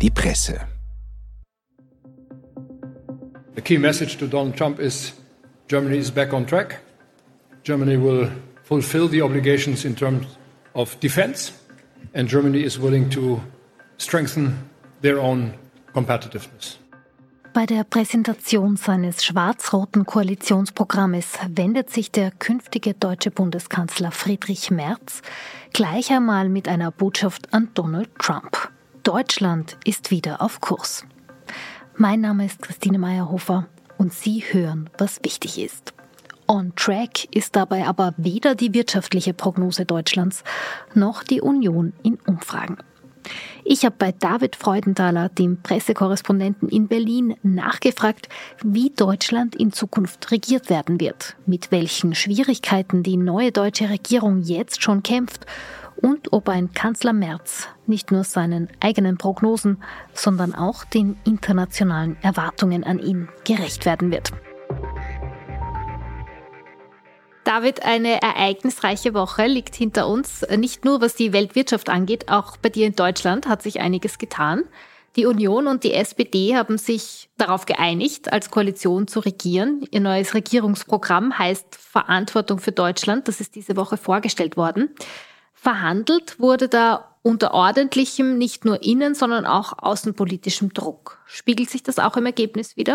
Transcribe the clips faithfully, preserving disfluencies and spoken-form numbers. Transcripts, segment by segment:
die Presse. The key message to Donald Trump is Germany is back on track. Germany will fulfill the obligations in terms of defense, and Germany is willing to strengthen their own competitiveness. Bei der Präsentation seines schwarz-roten Koalitionsprogrammes wendet sich der künftige deutsche Bundeskanzler Friedrich Merz gleich einmal mit einer Botschaft an Donald Trump. Deutschland ist wieder auf Kurs. Mein Name ist Christine Meyerhofer und Sie hören, was wichtig ist. On track ist dabei aber weder die wirtschaftliche Prognose Deutschlands noch die Union in Umfragen. Ich habe bei David Freudenthaler, dem Pressekorrespondenten in Berlin, nachgefragt, wie Deutschland in Zukunft regiert werden wird, mit welchen Schwierigkeiten die neue deutsche Regierung jetzt schon kämpft und ob ein Kanzler Merz nicht nur seinen eigenen Prognosen, sondern auch den internationalen Erwartungen an ihn gerecht werden wird. David, eine ereignisreiche Woche liegt hinter uns. Nicht nur was die Weltwirtschaft angeht, auch bei dir in Deutschland hat sich einiges getan. Die Union und die S P D haben sich darauf geeinigt, als Koalition zu regieren. Ihr neues Regierungsprogramm heißt Verantwortung für Deutschland. Das ist diese Woche vorgestellt worden. Verhandelt wurde da unter ordentlichem, nicht nur innen, sondern auch außenpolitischem Druck. Spiegelt sich das auch im Ergebnis wider?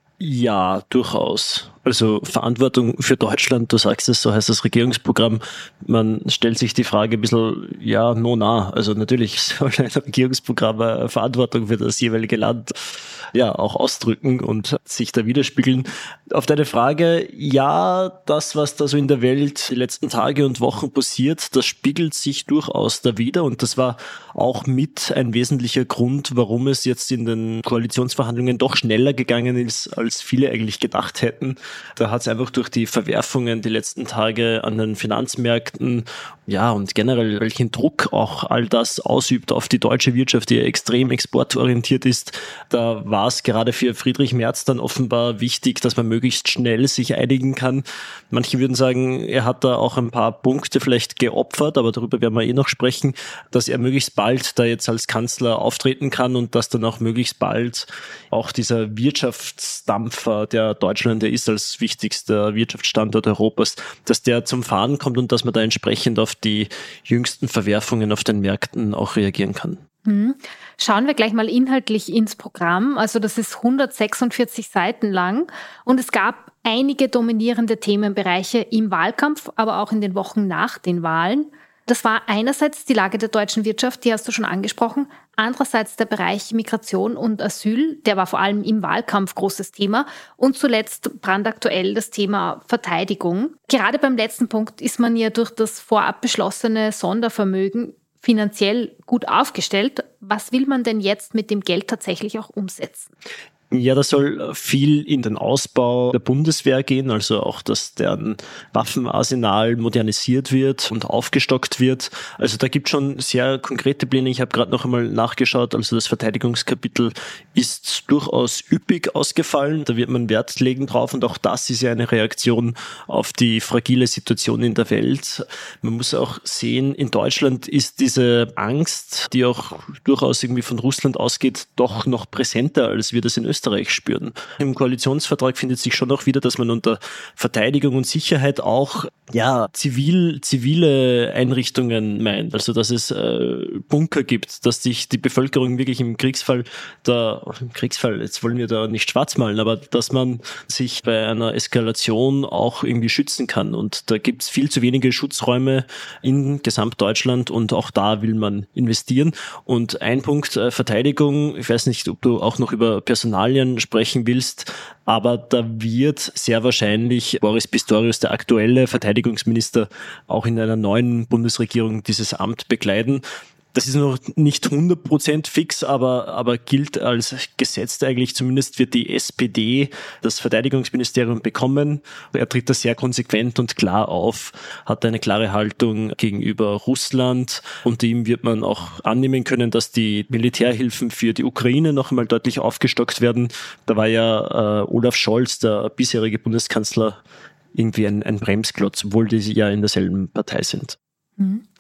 Ja, durchaus. Also Verantwortung für Deutschland, du sagst es, so heißt das Regierungsprogramm. Man stellt sich die Frage ein bisschen, ja, no, na. Also natürlich soll ein Regierungsprogramm eine Verantwortung für das jeweilige Land ja auch ausdrücken und sich da widerspiegeln. Auf deine Frage, ja, das, was da so in der Welt die letzten Tage und Wochen passiert, das spiegelt sich durchaus da wieder und das war auch mit ein wesentlicher Grund, warum es jetzt in den Koalitionsverhandlungen doch schneller gegangen ist, als viele eigentlich gedacht hätten. Da hat es einfach durch die Verwerfungen die letzten Tage an den Finanzmärkten, ja, und generell welchen Druck auch all das ausübt auf die deutsche Wirtschaft, die ja extrem exportorientiert ist, da war es gerade für Friedrich Merz dann offenbar wichtig, dass man möglichst schnell sich einigen kann. Manche würden sagen, er hat da auch ein paar Punkte vielleicht geopfert, aber darüber werden wir eh noch sprechen, dass er möglichst bald da jetzt als Kanzler auftreten kann und dass dann auch möglichst bald auch dieser Wirtschaftsdampfer, der Deutschland ja ist als wichtigster Wirtschaftsstandort Europas, dass der zum Fahren kommt und dass man da entsprechend auf die jüngsten Verwerfungen auf den Märkten auch reagieren kann. Schauen wir gleich mal inhaltlich ins Programm. Also das ist hundertsechsundvierzig Seiten lang und es gab einige dominierende Themenbereiche im Wahlkampf, aber auch in den Wochen nach den Wahlen. Das war einerseits die Lage der deutschen Wirtschaft, die hast du schon angesprochen, andererseits der Bereich Migration und Asyl, der war vor allem im Wahlkampf großes Thema und zuletzt brandaktuell das Thema Verteidigung. Gerade beim letzten Punkt ist man ja durch das vorab beschlossene Sondervermögen finanziell gut aufgestellt. Was will man denn jetzt mit dem Geld tatsächlich auch umsetzen? Ja, da soll viel in den Ausbau der Bundeswehr gehen, also auch, dass deren Waffenarsenal modernisiert wird und aufgestockt wird. Also da gibt es schon sehr konkrete Pläne. Ich habe gerade noch einmal nachgeschaut, also das Verteidigungskapitel ist durchaus üppig ausgefallen. Da wird man Wert legen drauf und auch das ist ja eine Reaktion auf die fragile Situation in der Welt. Man muss auch sehen, in Deutschland ist diese Angst, die auch durchaus irgendwie von Russland ausgeht, doch noch präsenter, als wir das in Österreich Österreich spüren. Im Koalitionsvertrag findet sich schon auch wieder, dass man unter Verteidigung und Sicherheit auch ja zivil, zivile Einrichtungen meint. Also dass es äh, Bunker gibt, dass sich die Bevölkerung wirklich im Kriegsfall, da im Kriegsfall, jetzt wollen wir da nicht schwarz malen, aber dass man sich bei einer Eskalation auch irgendwie schützen kann. Und da gibt es viel zu wenige Schutzräume in Gesamtdeutschland und auch da will man investieren. Und ein Punkt, äh, Verteidigung, ich weiß nicht, ob du auch noch über Personal sprechen willst, aber da wird sehr wahrscheinlich Boris Pistorius, der aktuelle Verteidigungsminister, auch in einer neuen Bundesregierung dieses Amt bekleiden. Das ist noch nicht hundert Prozent fix, aber, aber gilt als gesetzt eigentlich. Zumindest wird die S P D das Verteidigungsministerium bekommen. Er tritt da sehr konsequent und klar auf, hat eine klare Haltung gegenüber Russland. Und ihm wird man auch annehmen können, dass die Militärhilfen für die Ukraine noch einmal deutlich aufgestockt werden. Da war ja äh, Olaf Scholz, der bisherige Bundeskanzler, irgendwie ein, ein Bremsklotz, obwohl die ja in derselben Partei sind. Mhm.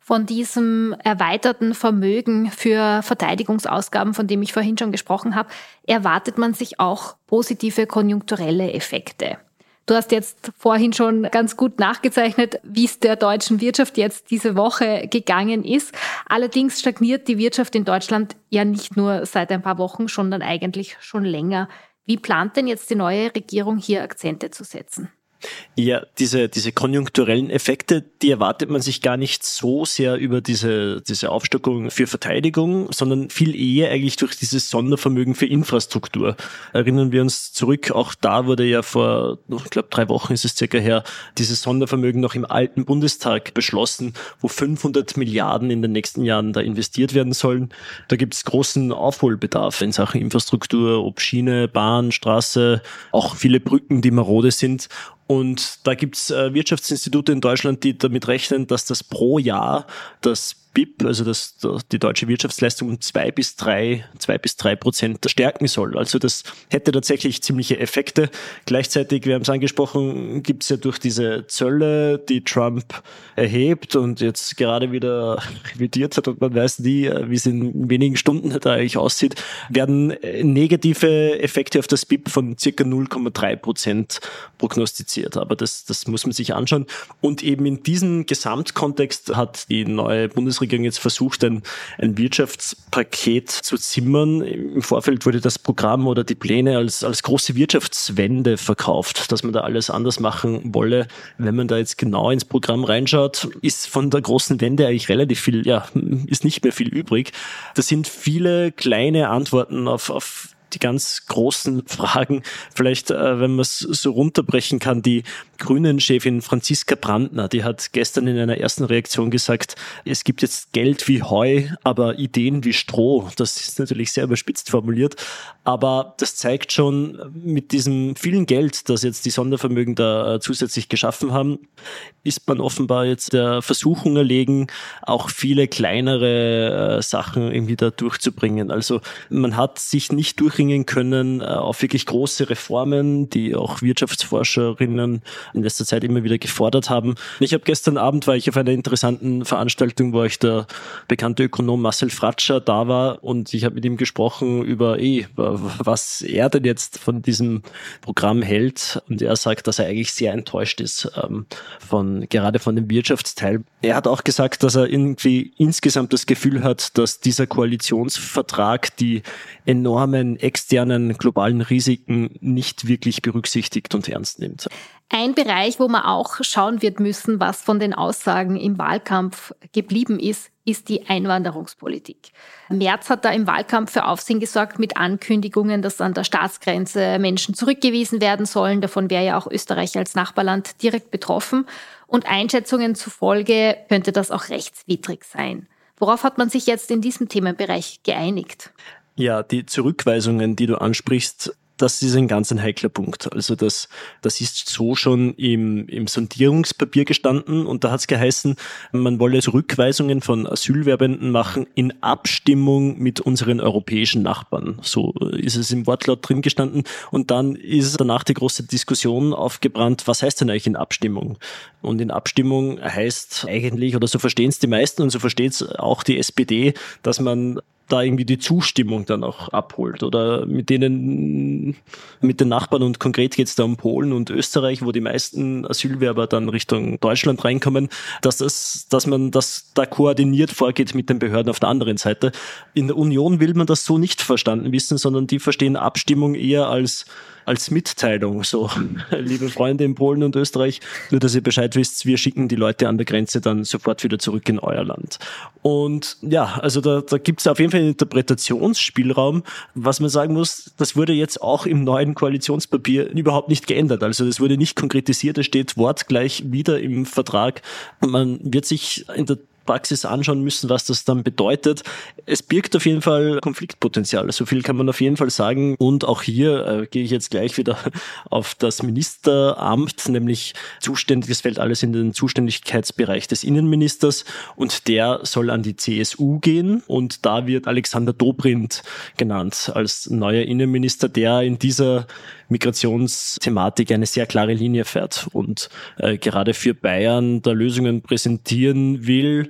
Von diesem erweiterten Vermögen für Verteidigungsausgaben, von dem ich vorhin schon gesprochen habe, erwartet man sich auch positive konjunkturelle Effekte. Du hast jetzt vorhin schon ganz gut nachgezeichnet, wie es der deutschen Wirtschaft jetzt diese Woche gegangen ist. Allerdings stagniert die Wirtschaft in Deutschland ja nicht nur seit ein paar Wochen, sondern eigentlich schon länger. Wie plant denn jetzt die neue Regierung hier Akzente zu setzen? Ja, diese, diese konjunkturellen Effekte, die erwartet man sich gar nicht so sehr über diese, diese Aufstockung für Verteidigung, sondern viel eher eigentlich durch dieses Sondervermögen für Infrastruktur. Erinnern wir uns zurück, auch da wurde ja vor, ich glaube, drei Wochen ist es circa her, dieses Sondervermögen noch im alten Bundestag beschlossen, wo fünfhundert Milliarden in den nächsten Jahren da investiert werden sollen. Da gibt es großen Aufholbedarf in Sachen Infrastruktur, ob Schiene, Bahn, Straße, auch viele Brücken, die marode sind. Und da gibt's äh, Wirtschaftsinstitute in Deutschland, die damit rechnen, dass das pro Jahr das B I P, also das, die deutsche Wirtschaftsleistung, um zwei bis drei, zwei bis drei Prozent stärken soll. Also das hätte tatsächlich ziemliche Effekte. Gleichzeitig, wir haben es angesprochen, gibt es ja durch diese Zölle, die Trump erhebt und jetzt gerade wieder revidiert hat und man weiß nie, wie es in wenigen Stunden da eigentlich aussieht, werden negative Effekte auf das B I P von circa null Komma drei Prozent prognostiziert. Aber das, das muss man sich anschauen. Und eben in diesem Gesamtkontext hat die neue Bundesregierung jetzt versucht, ein, ein Wirtschaftspaket zu zimmern. Im Vorfeld wurde das Programm oder die Pläne als, als große Wirtschaftswende verkauft, dass man da alles anders machen wolle. Wenn man da jetzt genau ins Programm reinschaut, ist von der großen Wende eigentlich relativ viel, ja, ist nicht mehr viel übrig. Das sind viele kleine Antworten auf, auf die ganz großen Fragen. Vielleicht, äh, wenn man es so runterbrechen kann, die Grünen-Chefin Franziska Brandner, die hat gestern in einer ersten Reaktion gesagt, es gibt jetzt Geld wie Heu, aber Ideen wie Stroh. Das ist natürlich sehr überspitzt formuliert, aber das zeigt schon, mit diesem vielen Geld, das jetzt die Sondervermögen da zusätzlich geschaffen haben, ist man offenbar jetzt der Versuchung erlegen, auch viele kleinere äh, Sachen irgendwie da durchzubringen. Also man hat sich nicht durchringen können äh, auf wirklich große Reformen, die auch Wirtschaftsforscherinnen in letzter Zeit immer wieder gefordert haben. Ich habe gestern Abend, war ich auf einer interessanten Veranstaltung, wo euch der bekannte Ökonom Marcel Fratscher da war und ich habe mit ihm gesprochen über, eh, was er denn jetzt von diesem Programm hält und er sagt, dass er eigentlich sehr enttäuscht ist ähm, von gerade von dem Wirtschaftsteil. Er hat auch gesagt, dass er irgendwie insgesamt das Gefühl hat, dass dieser Koalitionsvertrag die enormen externen globalen Risiken nicht wirklich berücksichtigt und ernst nimmt. Ein Bereich, wo man auch schauen wird müssen, was von den Aussagen im Wahlkampf geblieben ist, ist die Einwanderungspolitik. Merz hat da im Wahlkampf für Aufsehen gesorgt mit Ankündigungen, dass an der Staatsgrenze Menschen zurückgewiesen werden sollen. Davon wäre ja auch Österreich als Nachbarland direkt betroffen. Und Einschätzungen zufolge könnte das auch rechtswidrig sein. Worauf hat man sich jetzt in diesem Themenbereich geeinigt? Ja, die Zurückweisungen, die du ansprichst, das ist ein ganz ein heikler Punkt. Also das, das ist so schon im, im Sondierungspapier gestanden und da hat es geheißen, man wolle Zurückweisungen von Asylwerbenden machen in Abstimmung mit unseren europäischen Nachbarn. So ist es im Wortlaut drin gestanden und dann ist danach die große Diskussion aufgebrannt, was heißt denn eigentlich in Abstimmung? Und in Abstimmung heißt eigentlich, oder so verstehen es die meisten und so versteht es auch die S P D, dass man da irgendwie die Zustimmung dann auch abholt oder mit denen, mit den Nachbarn und konkret geht es da um Polen und Österreich, wo die meisten Asylwerber dann Richtung Deutschland reinkommen, dass das, dass man das da koordiniert vorgeht mit den Behörden auf der anderen Seite. In der Union will man das so nicht verstanden wissen, sondern die verstehen Abstimmung eher als als Mitteilung, so, liebe Freunde in Polen und Österreich, nur dass ihr Bescheid wisst, wir schicken die Leute an der Grenze dann sofort wieder zurück in euer Land. Und ja, also da, da gibt es auf jeden Fall einen Interpretationsspielraum. Was man sagen muss, das wurde jetzt auch im neuen Koalitionspapier überhaupt nicht geändert. Also das wurde nicht konkretisiert, es steht wortgleich wieder im Vertrag. Man wird sich in der Praxis anschauen müssen, was das dann bedeutet. Es birgt auf jeden Fall Konfliktpotenzial. So viel kann man auf jeden Fall sagen. Und auch hier äh, gehe ich jetzt gleich wieder auf das Ministeramt, nämlich zuständig, das fällt alles in den Zuständigkeitsbereich des Innenministers und der soll an die C S U gehen und da wird Alexander Dobrindt genannt als neuer Innenminister, der in dieser Migrationsthematik eine sehr klare Linie fährt und äh, gerade für Bayern da Lösungen präsentieren will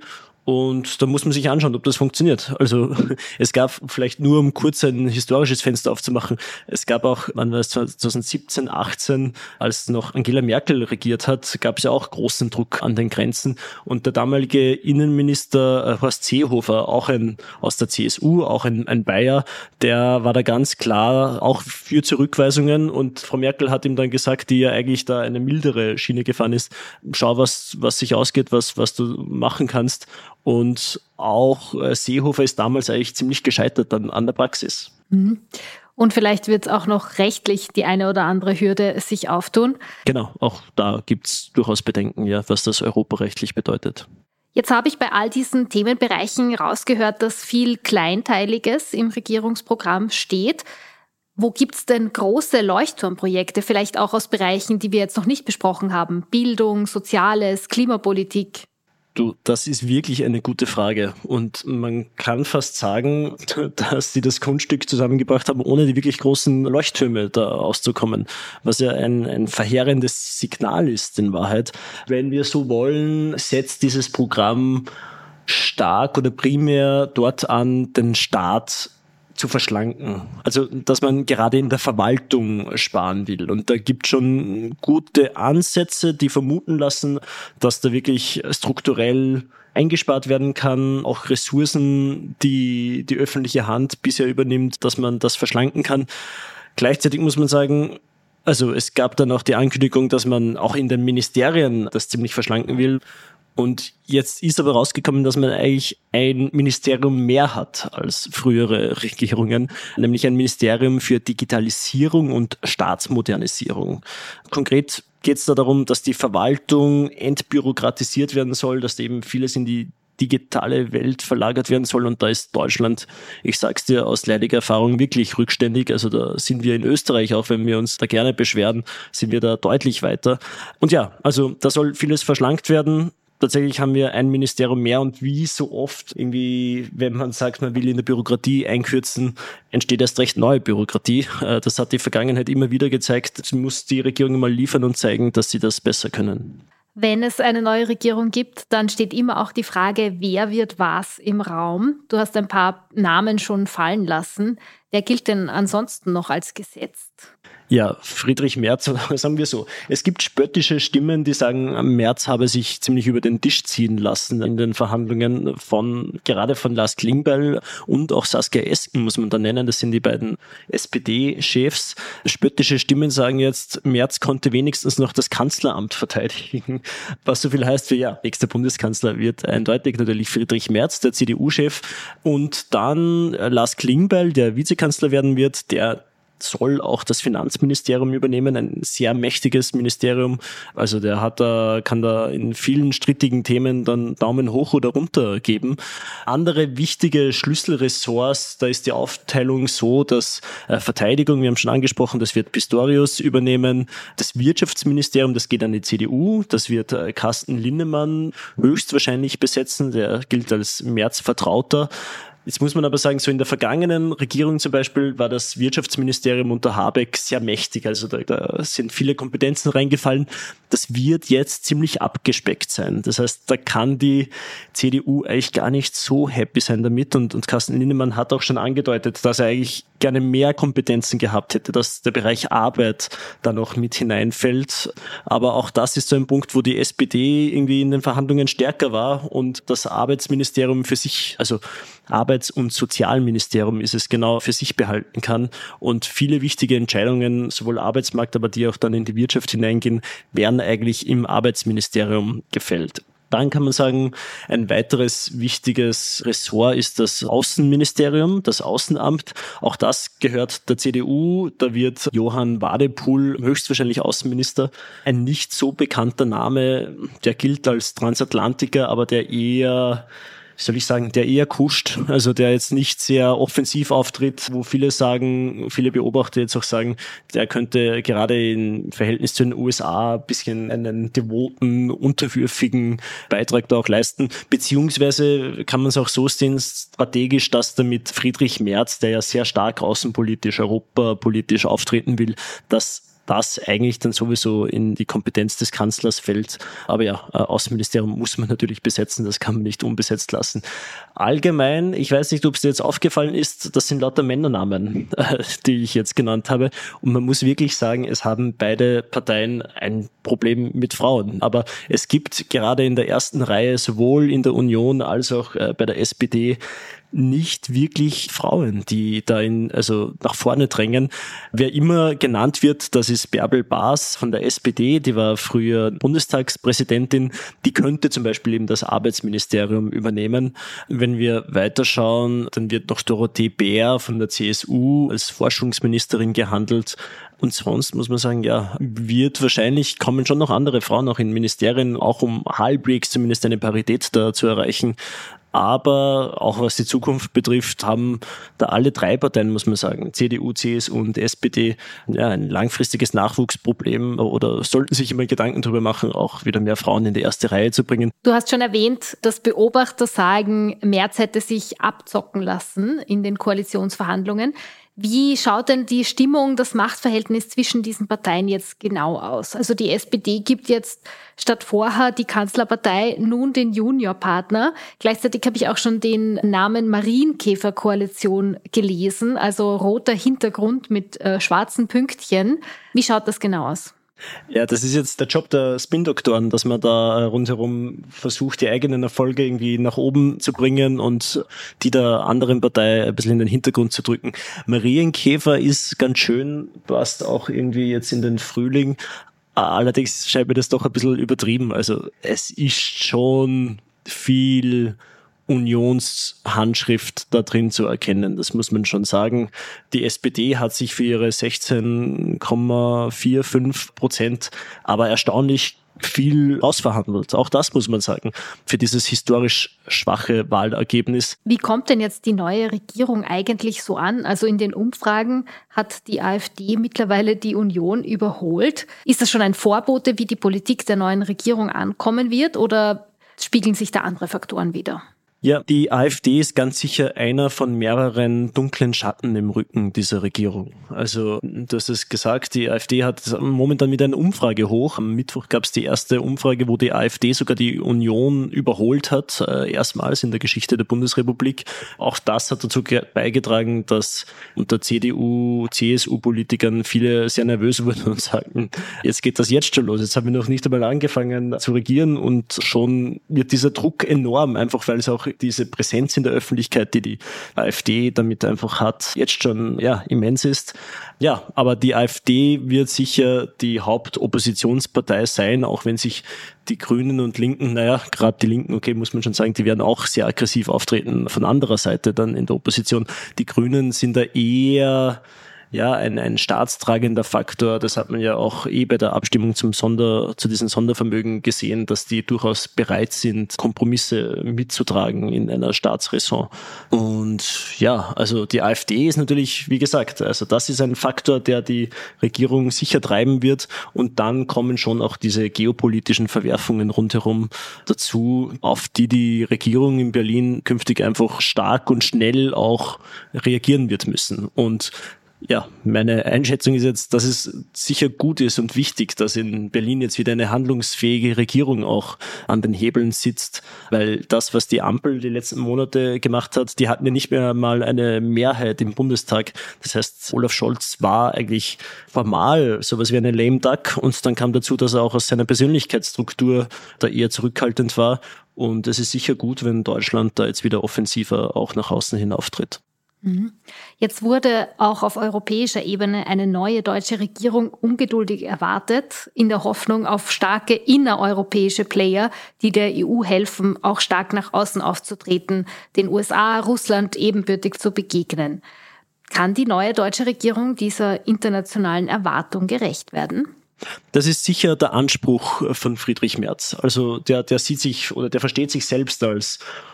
Und da muss man sich anschauen, ob das funktioniert. Also es gab vielleicht nur, um kurz ein historisches Fenster aufzumachen, es gab auch, wann war es, zwanzig siebzehn, achtzehn, als noch Angela Merkel regiert hat, gab es ja auch großen Druck an den Grenzen. Und der damalige Innenminister Horst Seehofer, auch ein aus der C S U, auch ein, ein Bayer, der war da ganz klar auch für Zurückweisungen. Und Frau Merkel hat ihm dann gesagt, die ja eigentlich da eine mildere Schiene gefahren ist, schau, was, was sich ausgeht, was, was du machen kannst. Und auch Seehofer ist damals eigentlich ziemlich gescheitert dann an der Praxis. Und vielleicht wird es auch noch rechtlich die eine oder andere Hürde sich auftun. Genau, auch da gibt es durchaus Bedenken, ja, was das europarechtlich bedeutet. Jetzt habe ich bei all diesen Themenbereichen rausgehört, dass viel Kleinteiliges im Regierungsprogramm steht. Wo gibt es denn große Leuchtturmprojekte, vielleicht auch aus Bereichen, die wir jetzt noch nicht besprochen haben? Bildung, Soziales, Klimapolitik? Du, das ist wirklich eine gute Frage und man kann fast sagen, dass sie das Kunststück zusammengebracht haben, ohne die wirklich großen Leuchttürme da auszukommen, was ja ein, ein verheerendes Signal ist in Wahrheit. Wenn wir so wollen, setzt dieses Programm stark oder primär dort an, den Staat zu verschlanken. Also, dass man gerade in der Verwaltung sparen will. Und da gibt es schon gute Ansätze, die vermuten lassen, dass da wirklich strukturell eingespart werden kann, auch Ressourcen, die die öffentliche Hand bisher übernimmt, dass man das verschlanken kann. Gleichzeitig muss man sagen, also es gab dann auch die Ankündigung, dass man auch in den Ministerien das ziemlich verschlanken will. Und jetzt ist aber rausgekommen, dass man eigentlich ein Ministerium mehr hat als frühere Regierungen, nämlich ein Ministerium für Digitalisierung und Staatsmodernisierung. Konkret geht es da darum, dass die Verwaltung entbürokratisiert werden soll, dass eben vieles in die digitale Welt verlagert werden soll. Und da ist Deutschland, ich sag's dir aus leidiger Erfahrung, wirklich rückständig. Also da sind wir in Österreich, auch wenn wir uns da gerne beschweren, sind wir da deutlich weiter. Und ja, also da soll vieles verschlankt werden. Tatsächlich haben wir ein Ministerium mehr und wie so oft irgendwie, wenn man sagt, man will in der Bürokratie einkürzen, entsteht erst recht neue Bürokratie. Das hat die Vergangenheit immer wieder gezeigt. Es muss die Regierung mal liefern und zeigen, dass sie das besser können. Wenn es eine neue Regierung gibt, dann steht immer auch die Frage, wer wird was im Raum. Du hast ein paar Namen schon fallen lassen. Wer gilt denn ansonsten noch als gesetzt? Ja, Friedrich Merz, sagen wir so. Es gibt spöttische Stimmen, die sagen, Merz habe sich ziemlich über den Tisch ziehen lassen in den Verhandlungen von, gerade von Lars Klingbeil und auch Saskia Esken, muss man da nennen. Das sind die beiden S P D-Chefs. Spöttische Stimmen sagen jetzt, Merz konnte wenigstens noch das Kanzleramt verteidigen. Was so viel heißt wie, ja, nächster Bundeskanzler wird eindeutig natürlich Friedrich Merz, der C D U-Chef. Und dann Lars Klingbeil, der Vizekanzler werden wird, der soll auch das Finanzministerium übernehmen, ein sehr mächtiges Ministerium. Also der hat da, kann da in vielen strittigen Themen dann Daumen hoch oder runter geben. Andere wichtige Schlüsselressorts, da ist die Aufteilung so, dass äh, Verteidigung, wir haben schon angesprochen, das wird Pistorius übernehmen. Das Wirtschaftsministerium, das geht an die C D U, das wird äh, Carsten Linnemann höchstwahrscheinlich besetzen, der gilt als Merz-Vertrauter. Jetzt muss man aber sagen, so in der vergangenen Regierung zum Beispiel war das Wirtschaftsministerium unter Habeck sehr mächtig. Also da, da sind viele Kompetenzen reingefallen. Das wird jetzt ziemlich abgespeckt sein. Das heißt, da kann die C D U eigentlich gar nicht so happy sein damit. Und, und Carsten Linnemann hat auch schon angedeutet, dass er eigentlich gerne mehr Kompetenzen gehabt hätte, dass der Bereich Arbeit da noch mit hineinfällt. Aber auch das ist so ein Punkt, wo die S P D irgendwie in den Verhandlungen stärker war und das Arbeitsministerium für sich, also Arbeits- und Sozialministerium ist es genau, für sich behalten kann. Und viele wichtige Entscheidungen, sowohl Arbeitsmarkt, aber die auch dann in die Wirtschaft hineingehen, werden eigentlich im Arbeitsministerium gefällt. Dann kann man sagen, ein weiteres wichtiges Ressort ist das Außenministerium, das Außenamt. Auch das gehört der C D U. Da wird Johann Wadepool höchstwahrscheinlich Außenminister. Ein nicht so bekannter Name, der gilt als Transatlantiker, aber der eher... soll ich sagen, der eher kuscht, also der jetzt nicht sehr offensiv auftritt, wo viele sagen, viele Beobachter jetzt auch sagen, der könnte gerade im Verhältnis zu den U S A ein bisschen einen devoten, unterwürfigen Beitrag da auch leisten. Beziehungsweise kann man es auch so sehen, strategisch, dass damit Friedrich Merz, der ja sehr stark außenpolitisch, europapolitisch auftreten will, dass das eigentlich dann sowieso in die Kompetenz des Kanzlers fällt. Aber ja, Außenministerium muss man natürlich besetzen, das kann man nicht unbesetzt lassen. Allgemein, ich weiß nicht, ob es dir jetzt aufgefallen ist, das sind lauter Männernamen, die ich jetzt genannt habe. Und man muss wirklich sagen, es haben beide Parteien ein Problem mit Frauen. Aber es gibt gerade in der ersten Reihe sowohl in der Union als auch bei der S P D nicht wirklich Frauen, die da in, also nach vorne drängen. Wer immer genannt wird, das ist Bärbel Baas von der S P D, die war früher Bundestagspräsidentin, die könnte zum Beispiel eben das Arbeitsministerium übernehmen. Wenn wir weiterschauen, dann wird noch Dorothee Bär von der C S U als Forschungsministerin gehandelt. Und sonst muss man sagen, ja, wird wahrscheinlich, kommen schon noch andere Frauen auch in Ministerien, auch um halbwegs zumindest eine Parität da zu erreichen. Aber auch was die Zukunft betrifft, haben da alle drei Parteien, muss man sagen, C D U, C S U und S P D, ja, ein langfristiges Nachwuchsproblem oder sollten sich immer Gedanken darüber machen, auch wieder mehr Frauen in die erste Reihe zu bringen. Du hast schon erwähnt, dass Beobachter sagen, Merz hätte sich abzocken lassen in den Koalitionsverhandlungen. Wie schaut denn die Stimmung, das Machtverhältnis zwischen diesen Parteien jetzt genau aus? Also die S P D gibt jetzt statt vorher die Kanzlerpartei nun den Juniorpartner. Gleichzeitig habe ich auch schon den Namen Marienkäfer-Koalition gelesen, also roter Hintergrund mit äh, schwarzen Pünktchen. Wie schaut das genau aus? Ja, das ist jetzt der Job der Spin-Doktoren, dass man da rundherum versucht, die eigenen Erfolge irgendwie nach oben zu bringen und die der anderen Partei ein bisschen in den Hintergrund zu drücken. Marienkäfer ist ganz schön, passt auch irgendwie jetzt in den Frühling. Allerdings scheint mir das doch ein bisschen übertrieben. Also es ist schon viel Unionshandschrift da drin zu erkennen. Das muss man schon sagen. Die S P D hat sich für ihre sechzehn Komma fünfundvierzig Prozent aber erstaunlich viel ausverhandelt. Auch das muss man sagen, für dieses historisch schwache Wahlergebnis. Wie kommt denn jetzt die neue Regierung eigentlich so an? Also in den Umfragen hat die AfD mittlerweile die Union überholt. Ist das schon ein Vorbote, wie die Politik der neuen Regierung ankommen wird, oder spiegeln sich da andere Faktoren wider? Ja, die AfD ist ganz sicher einer von mehreren dunklen Schatten im Rücken dieser Regierung. Also, du hast es gesagt, die AfD hat momentan wieder eine Umfrage hoch. Am Mittwoch gab es die erste Umfrage, wo die AfD sogar die Union überholt hat, äh, erstmals in der Geschichte der Bundesrepublik. Auch das hat dazu beigetragen, dass unter C D U, C S U-Politikern viele sehr nervös wurden und sagten, jetzt geht das jetzt schon los. Jetzt haben wir noch nicht einmal angefangen zu regieren und schon wird dieser Druck enorm, einfach weil es auch diese Präsenz in der Öffentlichkeit, die die AfD damit einfach hat, jetzt schon ja immens ist. Ja, aber die AfD wird sicher die Hauptoppositionspartei sein, auch wenn sich die Grünen und Linken, naja, gerade die Linken, okay, muss man schon sagen, die werden auch sehr aggressiv auftreten von anderer Seite dann in der Opposition. Die Grünen sind da eher ja, ein, ein staatstragender Faktor. Das hat man ja auch eh bei der Abstimmung zum Sonder, zu diesen Sondervermögen gesehen, dass die durchaus bereit sind, Kompromisse mitzutragen in einer Staatsräson. Und ja, also die AfD ist natürlich, wie gesagt, also das ist ein Faktor, der die Regierung sicher treiben wird. Und dann kommen schon auch diese geopolitischen Verwerfungen rundherum dazu, auf die die Regierung in Berlin künftig einfach stark und schnell auch reagieren wird müssen. Und ja, meine Einschätzung ist jetzt, dass es sicher gut ist und wichtig, dass in Berlin jetzt wieder eine handlungsfähige Regierung auch an den Hebeln sitzt, weil das, was die Ampel die letzten Monate gemacht hat, die hatten ja nicht mehr mal eine Mehrheit im Bundestag. Das heißt, Olaf Scholz war eigentlich formal sowas wie eine lame duck und dann kam dazu, dass er auch aus seiner Persönlichkeitsstruktur da eher zurückhaltend war und es ist sicher gut, wenn Deutschland da jetzt wieder offensiver auch nach außen hin auftritt. Jetzt wurde auch auf europäischer Ebene eine neue deutsche Regierung ungeduldig erwartet, in der Hoffnung auf starke innereuropäische Player, die der E U helfen, auch stark nach außen aufzutreten, den U S A, Russland ebenbürtig zu begegnen. Kann die neue deutsche Regierung dieser internationalen Erwartung gerecht werden? Das ist sicher der Anspruch von Friedrich Merz. Also der, der sieht sich oder der versteht sich selbst als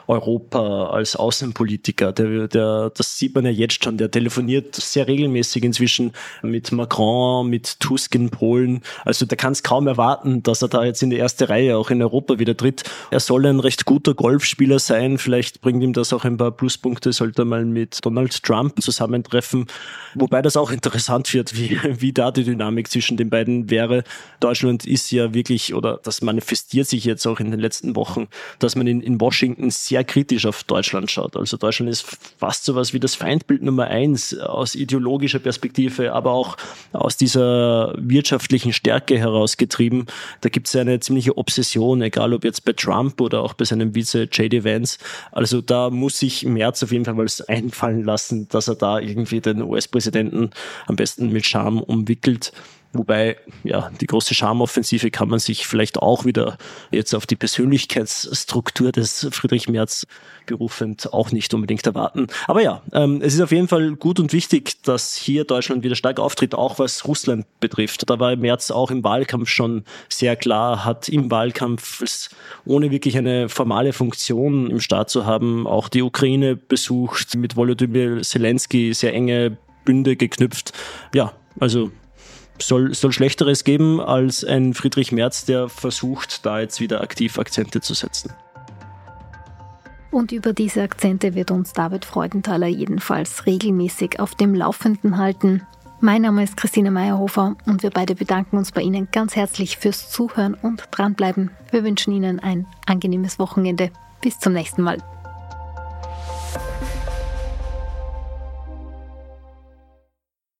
Europa als Außenpolitiker. Der, der, das sieht man ja jetzt schon. Der telefoniert sehr regelmäßig inzwischen mit Macron, mit Tusk in Polen. Also der kann es kaum erwarten, dass er da jetzt in die erste Reihe auch in Europa wieder tritt. Er soll ein recht guter Golfspieler sein. Vielleicht bringt ihm das auch ein paar Pluspunkte, sollte er mal mit Donald Trump zusammentreffen. Wobei das auch interessant wird, wie, wie da die Dynamik zwischen den beiden wäre. Deutschland ist ja wirklich, oder das manifestiert sich jetzt auch in den letzten Wochen, dass man in, in Washington sehr kritisch auf Deutschland schaut. Also Deutschland ist fast sowas wie das Feindbild Nummer eins aus ideologischer Perspektive, aber auch aus dieser wirtschaftlichen Stärke herausgetrieben. Da gibt es ja eine ziemliche Obsession, egal ob jetzt bei Trump oder auch bei seinem Vize J D Vance. Also da muss sich Merz auf jeden Fall mal einfallen lassen, dass er da irgendwie den U S-Präsidenten am besten mit Charme umwickelt. Wobei, ja, die große Charmoffensive kann man sich vielleicht auch wieder jetzt auf die Persönlichkeitsstruktur des Friedrich Merz berufend auch nicht unbedingt erwarten. Aber ja, ähm, es ist auf jeden Fall gut und wichtig, dass hier Deutschland wieder stark auftritt, auch was Russland betrifft. Da war Merz auch im Wahlkampf schon sehr klar, hat im Wahlkampf, ohne wirklich eine formale Funktion im Staat zu haben, auch die Ukraine besucht, mit Volodymyr Zelensky sehr enge Bünde geknüpft. Ja, also Soll, soll Schlechteres geben als ein Friedrich Merz, der versucht, da jetzt wieder aktiv Akzente zu setzen. Und über diese Akzente wird uns David Freudenthaler jedenfalls regelmäßig auf dem Laufenden halten. Mein Name ist Christine Meyerhofer und wir beide bedanken uns bei Ihnen ganz herzlich fürs Zuhören und dranbleiben. Wir wünschen Ihnen ein angenehmes Wochenende. Bis zum nächsten Mal.